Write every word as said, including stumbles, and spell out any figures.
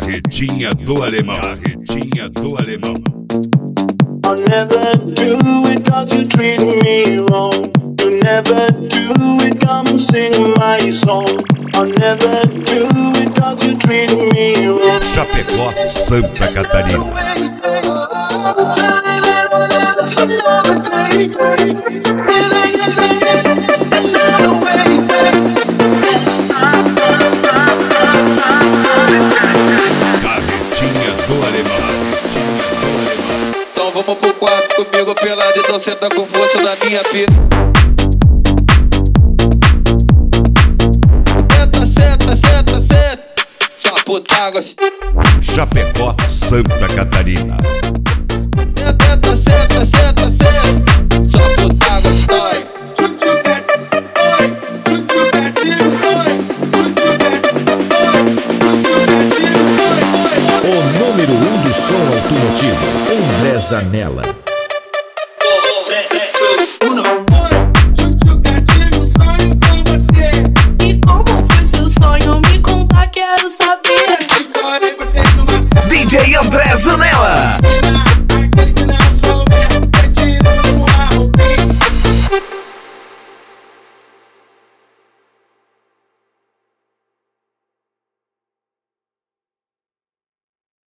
Carretinha do alemão. Carretinha do alemão. I'll never do it cause you treat me wrong. You never do it, come sing my song. I'll never do it cause you treat me wrong. Chapecó, Santa Catarina. Carretinha do alemão. Então vamos pro quarto comigo pelado, então senta com força na minha pista. Senta, senta, senta, senta. Só puta Chapecó, Santa Catarina. Senta, senta, senta, senta. Só puta gostosa. O número um do som automotivo, André Zanella. E como foi seu sonho? Me conta, quero saber. D J André Zanella.